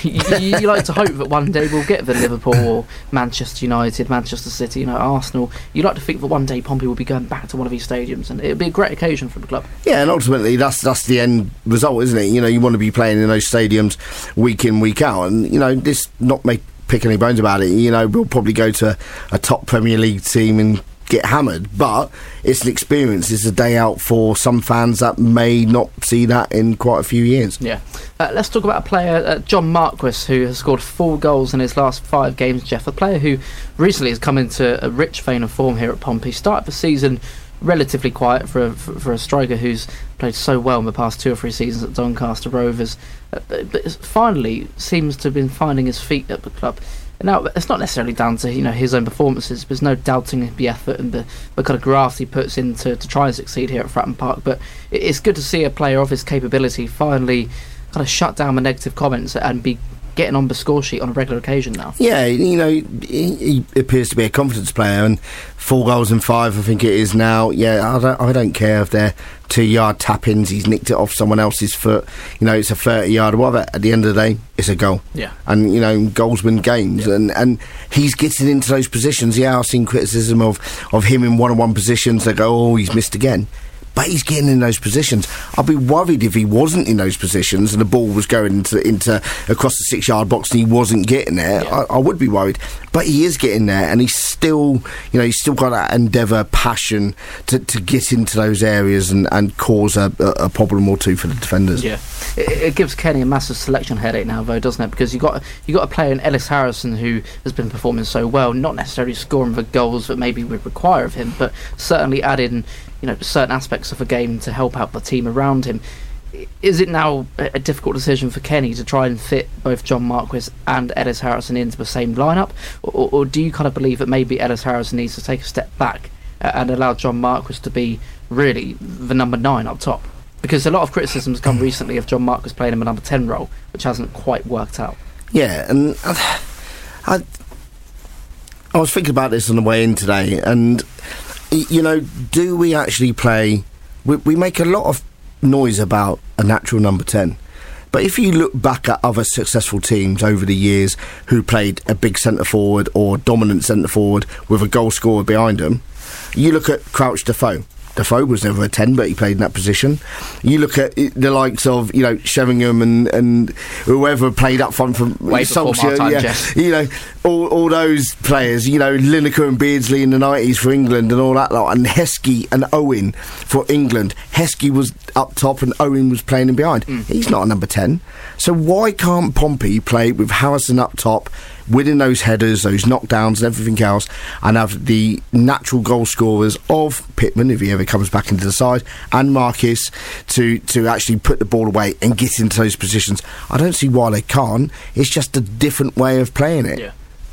you like to hope that one day we'll get the Liverpool or Manchester United, Manchester City, you know, Arsenal. You like to think that one day Pompey will be going back to one of these stadiums, and it'll be a great occasion for the club. Yeah, and ultimately that's the end result, isn't it? You know, you want to be playing in those stadiums week in, week out, and you know, this not make pick any bones about it. You know, we'll probably go to a top Premier League team and get hammered, but it's an experience. It's a day out for some fans that may not see that in quite a few years. Yeah. Let's talk about a player, John Marquis, who has scored 4 goals in his last 5 games, Jeff. A player who recently has come into a rich vein of form here at Pompey. Started the season relatively quiet for a striker who's played so well in the past 2 or 3 seasons at Doncaster Rovers, but finally seems to have been finding his feet at the club. Now, it's not necessarily down to, you know, his own performances. There's no doubting the effort and the kind of graft he puts in to try and succeed here at Fratton Park. But it's good to see a player of his capability finally kind of shut down the negative comments and be getting on the score sheet on a regular occasion now. Yeah, you know, he appears to be a confidence player, and 4 goals in 5, I think it is now. Yeah, I don't care if they're 2-yard tap-ins, he's nicked it off someone else's foot, you know, it's a 30-yard or whatever. At the end of the day, it's a goal. Yeah. And, you know, goals win games, and he's getting into those positions. Yeah, I've seen criticism of him in one-on-one positions. They go, oh, he's missed again. But he's getting in those positions. I'd be worried if he wasn't in those positions and the ball was going into across the 6-yard box and he wasn't getting there. Yeah. I would be worried. But he is getting there, and he's still got that endeavour, passion to get into those areas and cause a problem or two for the defenders. Yeah, it gives Kenny a massive selection headache now, though, doesn't it? Because you got a player in Ellis Harrison who has been performing so well, not necessarily scoring the goals that maybe we'd require of him, but certainly adding, you know, certain aspects of the game to help out the team around him. Is it now a difficult decision for Kenny to try and fit both John Marquis and Ellis Harrison into the same lineup, or do you kind of believe that maybe Ellis Harrison needs to take a step back and allow John Marquis to be really the number 9 up top? Because a lot of criticism has come recently of John Marquis playing in the number 10 role, which hasn't quite worked out. Yeah, and I was thinking about this on the way in today, and you know, do we actually play? We make a lot of noise about a natural number 10, but if you look back at other successful teams over the years who played a big centre forward or dominant centre forward with a goal scorer behind them, you look at Crouch Defoe. Defoe was never a 10, but he played in that position. You look at the likes of, you know, Sheringham and whoever played up front from Solskjaer, you know, all those players, you know, Lineker and Beardsley in the 90s for England and all that lot, and Heskey and Owen for England. Heskey was up top and Owen was playing in behind. He's not a number 10. So why can't Pompey play with Harrison up top, winning those headers, those knockdowns and everything else, and have the natural goal scorers of Pittman, if he ever comes back into the side, and Marcus to actually put the ball away and get into those positions. I don't see why they can't. It's just a different way of playing it. Yeah.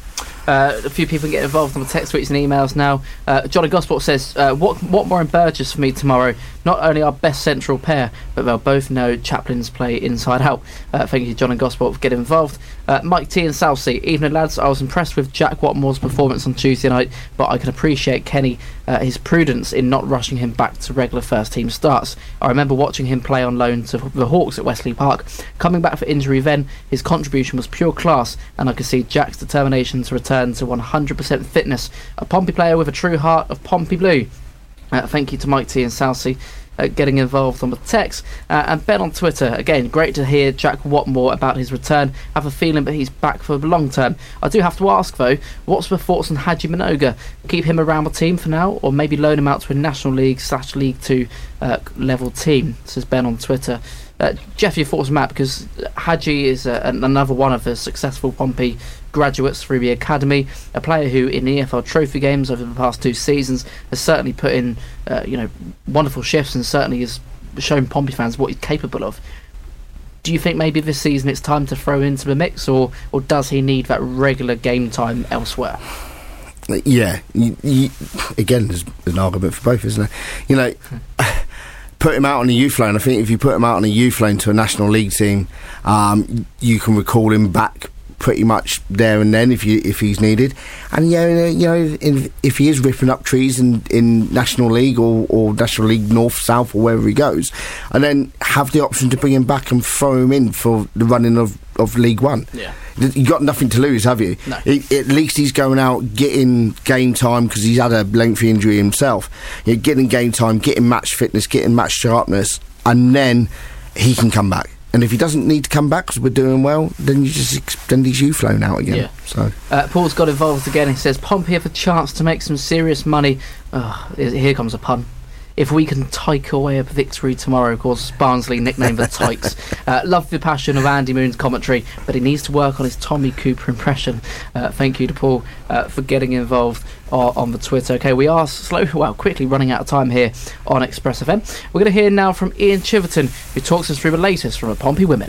A few people get involved on the text, tweets and emails now. Johnny Gosport says, Watmore and Burgess for me tomorrow. Not only our best central pair, but they'll both know Chaplin's play inside out. Thank you, John and Gosport, for getting involved. Mike T and Southsea. Evening, lads. I was impressed with Jack Watmore's performance on Tuesday night, but I can appreciate Kenny, his prudence in not rushing him back to regular first team starts. I remember watching him play on loan to the Hawks at Wesley Park. Coming back for injury then, his contribution was pure class, and I could see Jack's determination to return to 100% fitness. A Pompey player with a true heart of Pompey Blue. Thank you to Mike T and Southsea getting involved on the text. And Ben on Twitter, again, great to hear Jack Watmore about his return. I have a feeling that he's back for the long term. I do have to ask though, what's the thoughts on Haji Minoga? Keep him around the team for now, or maybe loan him out to a National League / League 2 level team, says Ben on Twitter. Jeff, your thoughts on that, because Haji is another one of the successful Pompey graduates through the academy, a player who in the EFL Trophy games over the past 2 seasons has certainly put in wonderful shifts and certainly has shown Pompey fans what he's capable of. Do you think maybe this season it's time to throw into the mix, or does he need that regular game time elsewhere? Yeah, again, there's an argument for both, isn't there? Put him out on a youth loan. I think if you put him out on a youth loan to a National League team, you can recall him back pretty much there and then if he's needed. And if he is ripping up trees in National League or National League North, South, or wherever he goes, and then have the option to bring him back and throw him in for the running of League One. Yeah. You got nothing to lose, have you? No. At least he's going out getting game time, because he's had a lengthy injury himself. Getting game time, getting match fitness, getting match sharpness, and then he can come back. And if he doesn't need to come back because we're doing well, then you just extend his youth loan out again. Yeah. So Paul's got involved again. He says Pompey have a chance to make some serious money. Here comes a pun. If we can tyke away a victory tomorrow, of course, Barnsley nicknamed the Tykes. Love the passion of Andy Moon's commentary, but he needs to work on his Tommy Cooper impression. Thank you to Paul for getting involved on the Twitter. Okay, we are quickly running out of time here on Express FM. We're going to hear now from Ian Chiverton, who talks us through the latest from the Pompey women.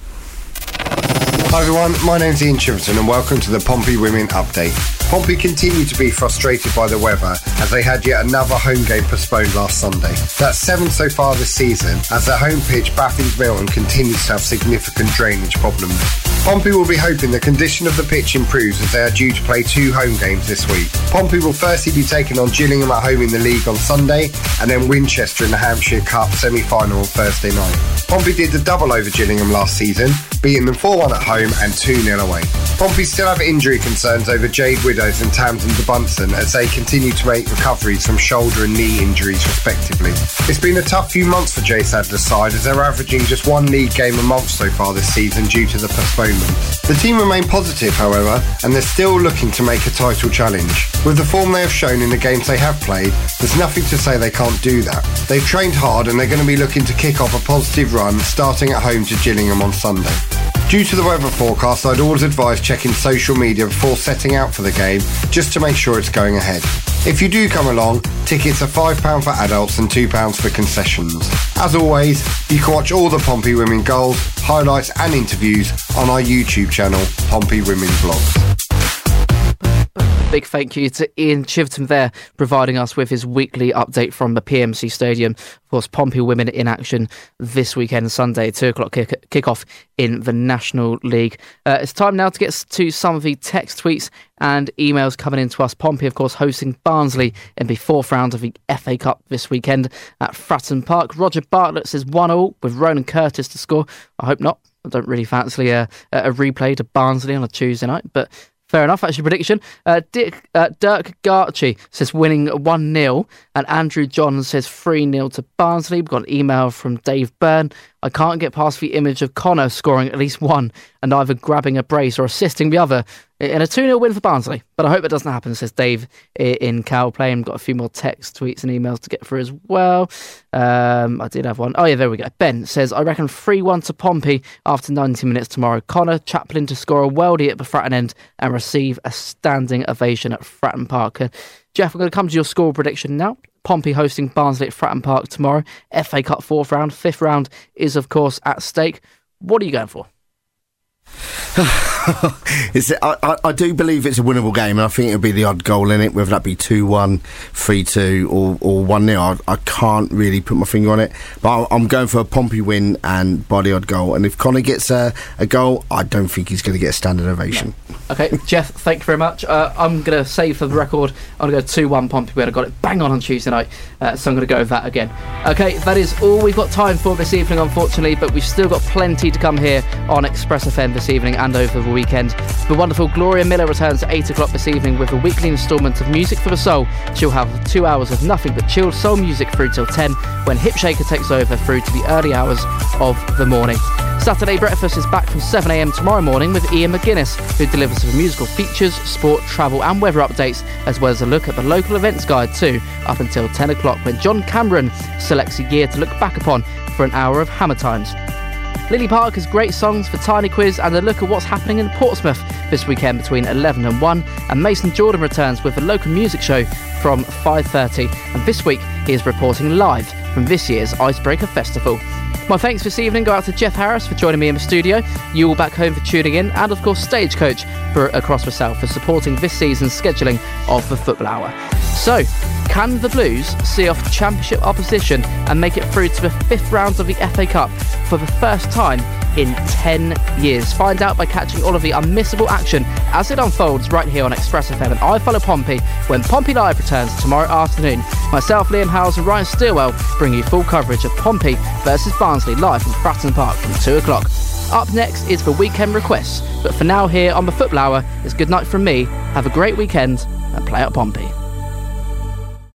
Hi everyone, my name's Ian Chiverton and welcome to the Pompey Women Update. Pompey continue to be frustrated by the weather as they had yet another home game postponed last Sunday. That's 7 so far this season, as their home pitch Baffins Milton continues to have significant drainage problems. Pompey will be hoping the condition of the pitch improves as they are due to play 2 home games this week. Pompey will firstly be taking on Gillingham at home in the league on Sunday, and then Winchester in the Hampshire Cup semi-final on Thursday night. Pompey did the double over Gillingham last season, beating them 4-1 at home and 2-0 away. Pompey still have injury concerns over Jade Widows and Tamsin de Bunsen as they continue to make recoveries from shoulder and knee injuries respectively. It's been a tough few months for Jay Sadler's side as they're averaging just 1 league game a month so far this season due to the postponements. The team remain positive, however, and they're still looking to make a title challenge. With the form they have shown in the games they have played, there's nothing to say they can't do that. They've trained hard and they're going to be looking to kick off a positive run starting at home to Gillingham on Sunday. Due to the weather forecast, I'd always advise checking social media before setting out for the game, just to make sure it's going ahead. If you do come along, tickets are £5 for adults and £2 for concessions. As always, you can watch all the Pompey Women goals, highlights and interviews on our YouTube channel, Pompey Women Vlogs. Big thank you to Ian Chiverton there, providing us with his weekly update from the PMC Stadium. Of course, Pompey Women in action this weekend, Sunday, 2 o'clock kick-off in the National League. It's time now to get to some of the text, tweets and emails coming in to us. Pompey, of course, hosting Barnsley in the 4th round of the FA Cup this weekend at Fratton Park. Roger Bartlett says 1-1 with Ronan Curtis to score. I hope not. I don't really fancy a replay to Barnsley on a Tuesday night, but fair enough, that's your prediction. Dirk Garchi says winning 1-0, and Andrew John says 3-0 to Barnsley. We've got an email from Dave Byrne. I can't get past the image of Connor scoring at least one and either grabbing a brace or assisting the other in a 2-0 win for Barnsley. But I hope it doesn't happen, says Dave in Cowplay. Got a few more texts, tweets and emails to get through as well. I did have one. Oh yeah, there we go. Ben says, I reckon 3-1 to Pompey after 90 minutes tomorrow. Connor Chaplin to score a worldie at the Fratton end and receive a standing ovation at Fratton Park. Jeff, we're going to come to your score prediction now. Pompey hosting Barnsley at Fratton Park tomorrow. FA Cup 4th round. 5th round is, of course, at stake. What are you going for? I do believe it's a winnable game, and I think it'll be the odd goal in it, whether that be 2-1, 3-2 or 1-0. I can't really put my finger on it, but I'm going for a Pompey win and by the odd goal. And if Connor gets a goal, I don't think he's going to get a standing ovation. No. Okay, Jeff, thank you very much. I'm going to say for the record, I'm going to go 2-1 Pompey win. I got it bang on Tuesday night, so I'm going to go with that again. Okay, that is all we've got time for this evening, unfortunately, but we've still got plenty to come here on Express FM this evening and over the weekend. The wonderful Gloria Miller returns at 8 o'clock this evening with a weekly instalment of Music for the Soul. She'll have 2 hours of nothing but chilled soul music through till 10, when Hip Shaker takes over through to the early hours of the morning. Saturday Breakfast is back from 7 a.m. tomorrow morning with Ian McGuinness, who delivers the musical features, sport, travel and weather updates, as well as a look at the local events guide too, up until 10 o'clock when John Cameron selects a year to look back upon for an hour of Hammer Times. Lily Park has great songs for Tiny Quiz and a look at what's happening in Portsmouth this weekend between 11 and 1, and Mason Jordan returns with a local music show from 5:30, and this week he is reporting live from this year's Icebreaker Festival. My thanks this evening go out to Jeff Harris for joining me in the studio, you all back home for tuning in, and of course Stagecoach for Across the South for supporting this season's scheduling of the Football Hour. So, can the Blues see off Championship opposition and make it through to the 5th round of the FA Cup for the first time in 10 years? Find out by catching all of the unmissable action as it unfolds right here on Express FM. And I follow Pompey when Pompey Live returns tomorrow afternoon. Myself, Liam Howells and Ryan Stilwell bring you full coverage of Pompey versus Barnsley live from Fratton Park from 2 o'clock. Up next is the weekend requests, but for now here on the Football Hour, it's good night from me. Have a great weekend and play up Pompey.